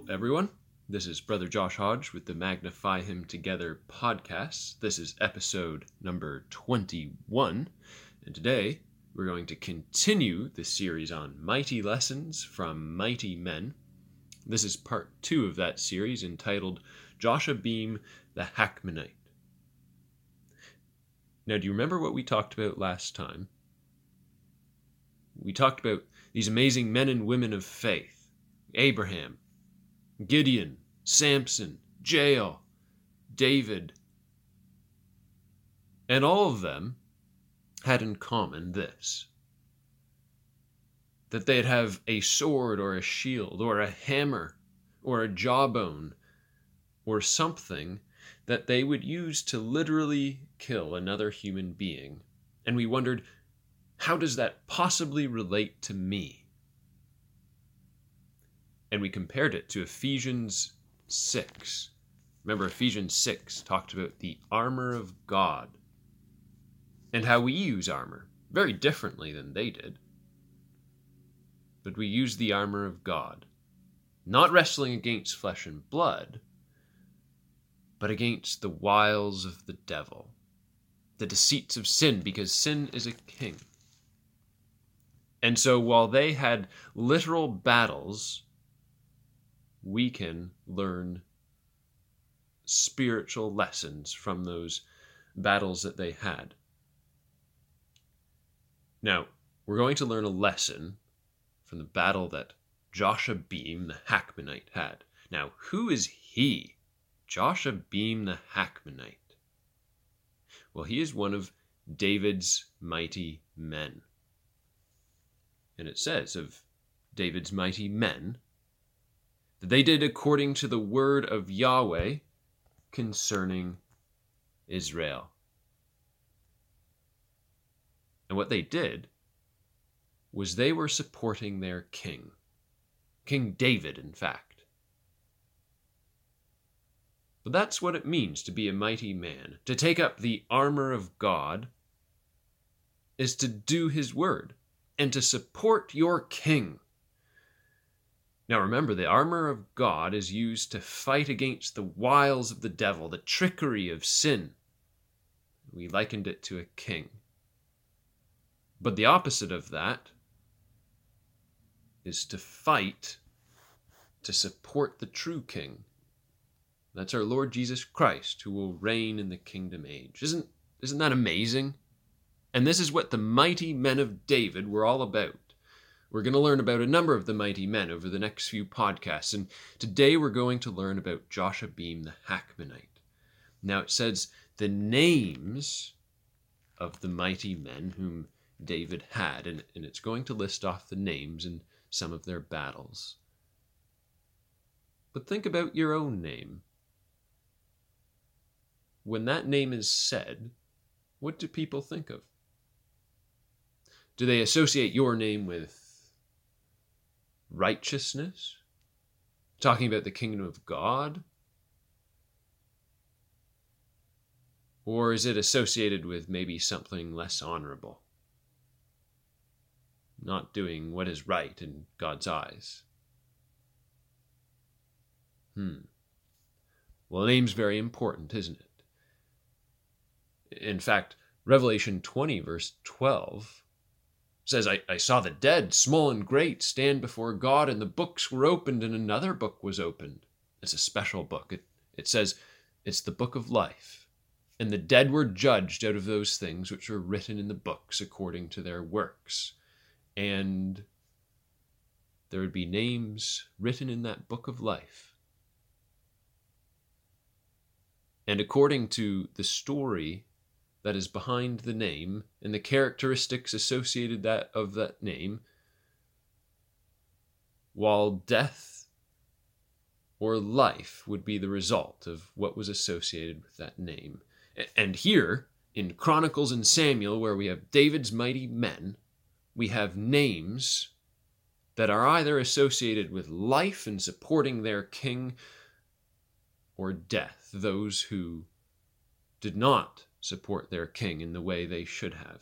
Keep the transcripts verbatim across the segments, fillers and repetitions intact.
everyone. This is Brother Josh Hodge with the Magnify Him Together podcast. This is episode number twenty-one, and today we're going to continue the series on mighty lessons from mighty men. This is part two of that series entitled Joshua Beam the Hackmanite. Now, do you remember what we talked about last time? We talked about these amazing men and women of faith: Abraham, Gideon, Samson, Jael, David. And all of them had in common this: that they'd have a sword or a shield or a hammer or a jawbone or something that they would use to literally kill another human being. And we wondered, how does that possibly relate to me? And we compared it to Ephesians six. Remember, Ephesians six talked about the armor of God and how we use armor very differently than they did. But we use the armor of God, not wrestling against flesh and blood, but against the wiles of the devil, the deceits of sin, because sin is a king. And so while they had literal battles, we can learn spiritual lessons from those battles that they had. Now, we're going to learn a lesson from the battle that Joshua Beam the Hackmanite had. Now, who is he? Joshua Beam the Hackmanite. Well, he is one of David's mighty men. And it says of David's mighty men that they did according to the word of Yahweh concerning Israel. And what they did was they were supporting their king, King David, in fact. But that's what it means to be a mighty man. To take up the armor of God is to do his word and to support your king. Now remember, the armor of God is used to fight against the wiles of the devil, the trickery of sin. We likened it to a king. But the opposite of that is to fight to support the true king. That's our Lord Jesus Christ, who will reign in the kingdom age. Isn't, isn't that amazing? And this is what the mighty men of David were all about. We're going to learn about a number of the mighty men over the next few podcasts, and today we're going to learn about Joshua Beam the Hackmanite. Now it says the names of the mighty men whom David had, and, and it's going to list off the names and some of their battles. But think about your own name. When that name is said, what do people think of? Do they associate your name with righteousness? Talking about the kingdom of God? Or is it associated with maybe something less honorable? Not doing what is right in God's eyes? Hmm. Well, a name's very important, isn't it? In fact, Revelation twenty, verse twelve, says, I, I saw the dead, small and great, stand before God, and the books were opened, and another book was opened. It's a special book. It, it says it's the book of life. And the dead were judged out of those things which were written in the books according to their works. And there would be names written in that book of life. And according to the story that is behind the name and the characteristics associated that of that name, while death or life would be the result of what was associated with that name. And here, in Chronicles and Samuel, where we have David's mighty men, we have names that are either associated with life and supporting their king, or death, those who did not support their king in the way they should have.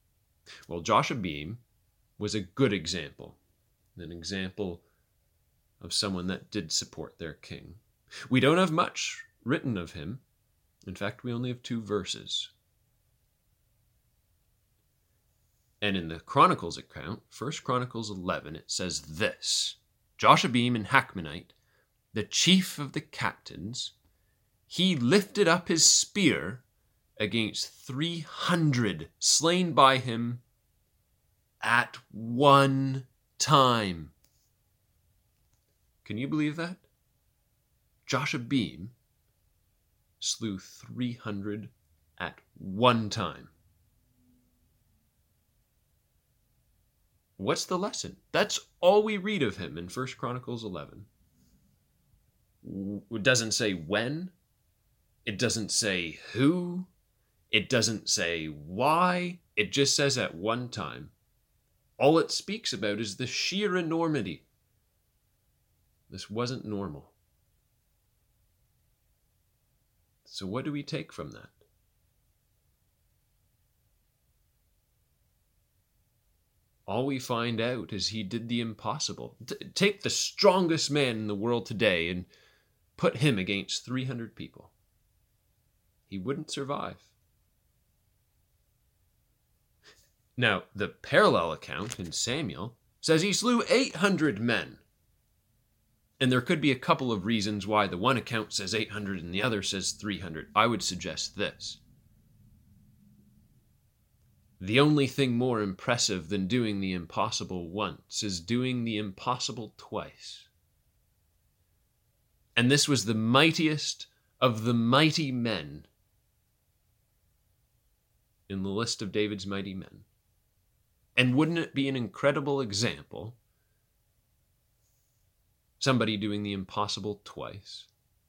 Well, Joshua Beam was a good example, an example of someone that did support their king. We don't have much written of him. In fact, we only have two verses. And in the Chronicles account, First Chronicles eleven, it says this: Joshabim and Hachmonite, the chief of the captains, he lifted up his spear against three hundred slain by him at one time. Can you believe that? Joshabim slew three hundred at one time. What's the lesson? That's all we read of him in First Chronicles eleven. It doesn't say when. It doesn't say who. It doesn't say why. It just says at one time. All it speaks about is the sheer enormity. This wasn't normal. So what do we take from that? All we find out is he did the impossible. T- take the strongest man in the world today and put him against three hundred people. He wouldn't survive. Now, the parallel account in Samuel says he slew eight hundred men. And there could be a couple of reasons why the one account says eight hundred and the other says three hundred. I would suggest this. The only thing more impressive than doing the impossible once is doing the impossible twice. And this was the mightiest of the mighty men in the list of David's mighty men. And wouldn't it be an incredible example? Somebody doing the impossible twice.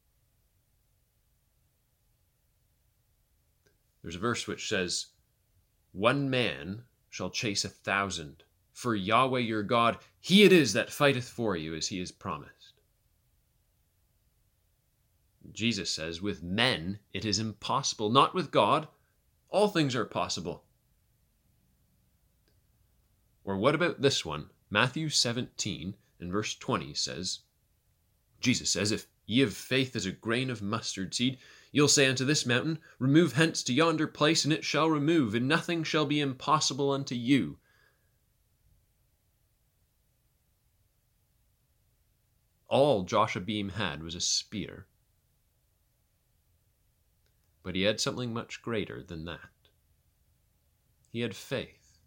There's a verse which says, one man shall chase a thousand, for Yahweh your God, he it is that fighteth for you, as he has promised. Jesus says, with men it is impossible, not with God. All things are possible. Or what about this one? Matthew seventeen and verse twenty says, Jesus says, if ye have faith as a grain of mustard seed, you'll say unto this mountain, remove hence to yonder place, and it shall remove, and nothing shall be impossible unto you. All Joshabim had was a spear. But he had something much greater than that. He had faith.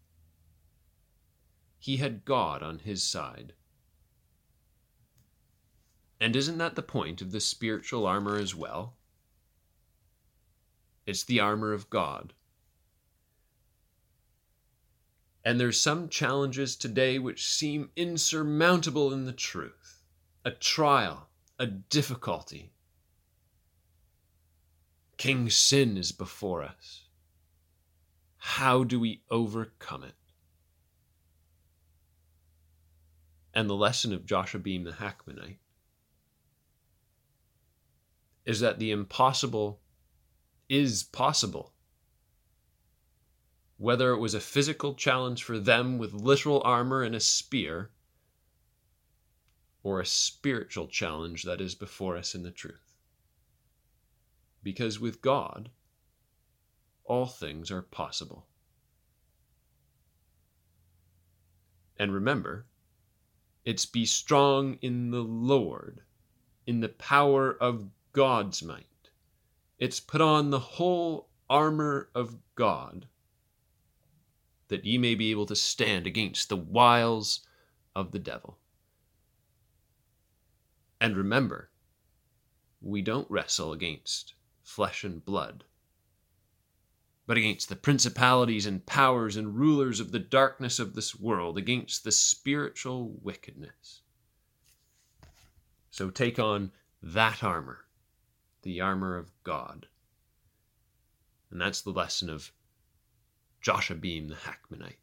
He had God on his side. And isn't that the point of the spiritual armor as well? It's the armor of God. And there's some challenges today which seem insurmountable in the truth. A trial, a difficulty. King sin is before us. How do we overcome it? And the lesson of Joshabim the Hachmonite is that the impossible is possible. Whether it was a physical challenge for them with literal armor and a spear, or a spiritual challenge that is before us in the truth. Because with God, all things are possible. And remember, it's be strong in the Lord, in the power of God's might. It's put on the whole armor of God, that ye may be able to stand against the wiles of the devil. And remember, we don't wrestle against flesh and blood, but against the principalities and powers and rulers of the darkness of this world, against the spiritual wickedness. So take on that armor, the armor of God. And that's the lesson of Joshabim the Hachmonite.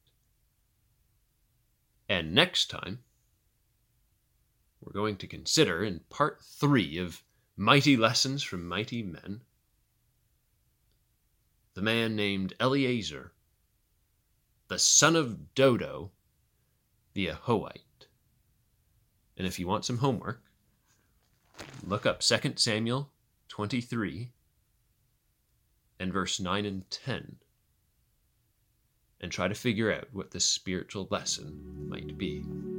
And next time, we're going to consider in part three of Mighty Lessons from Mighty Men, the man named Eleazar, the son of Dodo, the Ahohite. And if you want some homework, look up Second Samuel twenty-three and verse nine and ten and try to figure out what the spiritual lesson might be.